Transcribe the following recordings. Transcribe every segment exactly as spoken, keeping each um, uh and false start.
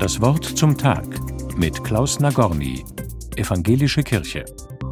Das Wort zum Tag mit Klaus Nagorny, Evangelische Kirche.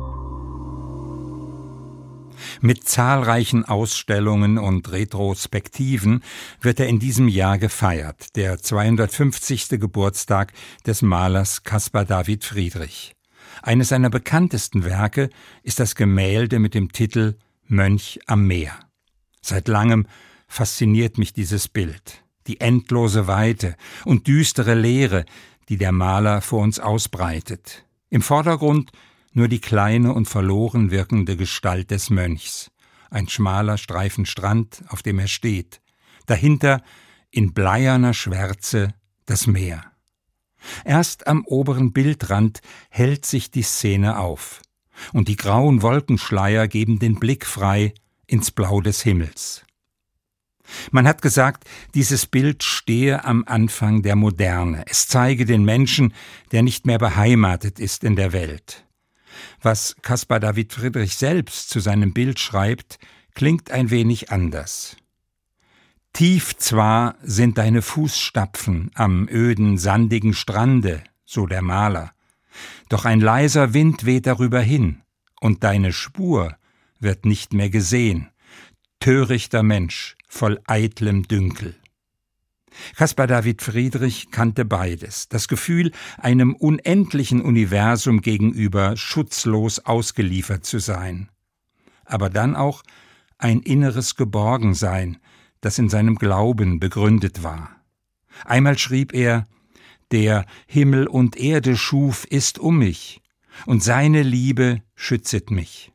Mit zahlreichen Ausstellungen und Retrospektiven wird er in diesem Jahr gefeiert, der zweihundertfünfzigste Geburtstag des Malers Caspar David Friedrich. Eines seiner bekanntesten Werke ist das Gemälde mit dem Titel »Mönch am Meer«. Seit langem fasziniert mich dieses Bild, die endlose Weite und düstere Leere, die der Maler vor uns ausbreitet. Im Vordergrund nur die kleine und verloren wirkende Gestalt des Mönchs, ein schmaler Streifen Strand, auf dem er steht. Dahinter, in bleierner Schwärze, das Meer. Erst am oberen Bildrand hellt sich die Szene auf, und die grauen Wolkenschleier geben den Blick frei ins Blau des Himmels. Man hat gesagt, dieses Bild stehe am Anfang der Moderne. Es zeige den Menschen, der nicht mehr beheimatet ist in der Welt. Was Caspar David Friedrich selbst zu seinem Bild schreibt, klingt ein wenig anders. Tief zwar sind deine Fußstapfen am öden, sandigen Strande, so der Maler, doch ein leiser Wind weht darüber hin, und deine Spur wird nicht mehr gesehen. Törichter Mensch, voll eitlem Dünkel. Caspar David Friedrich kannte beides, das Gefühl, einem unendlichen Universum gegenüber schutzlos ausgeliefert zu sein, aber dann auch ein inneres Geborgensein, das in seinem Glauben begründet war. Einmal schrieb er: »Der Himmel und Erde schuf, ist um mich, und seine Liebe schützet mich.«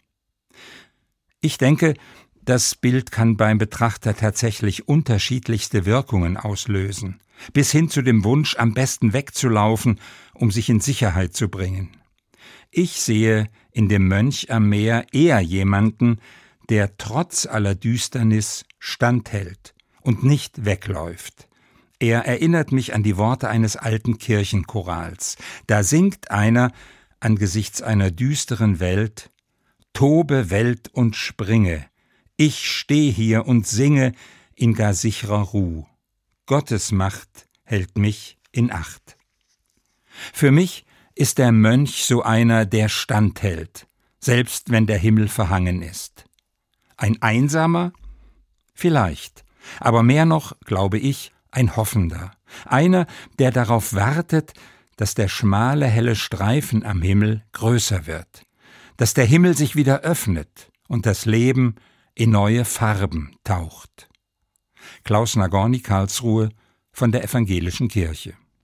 Ich denke, das Bild kann beim Betrachter tatsächlich unterschiedlichste Wirkungen auslösen, bis hin zu dem Wunsch, am besten wegzulaufen, um sich in Sicherheit zu bringen. Ich sehe in dem Mönch am Meer eher jemanden, der trotz aller Düsternis standhält und nicht wegläuft. Er erinnert mich an die Worte eines alten Kirchenchorals. Da singt einer angesichts einer düsteren Welt: »Tobe Welt und springe, ich steh hier und singe in gar sicherer Ruh. Gottes Macht hält mich in Acht.« Für mich ist der Mönch so einer, der standhält, selbst wenn der Himmel verhangen ist. Ein Einsamer? Vielleicht, aber mehr noch, glaube ich, ein Hoffender. Einer, der darauf wartet, dass der schmale, helle Streifen am Himmel größer wird, dass der Himmel sich wieder öffnet und das Leben in neue Farben taucht. Klaus Nagorny, Karlsruhe, von der Evangelischen Kirche.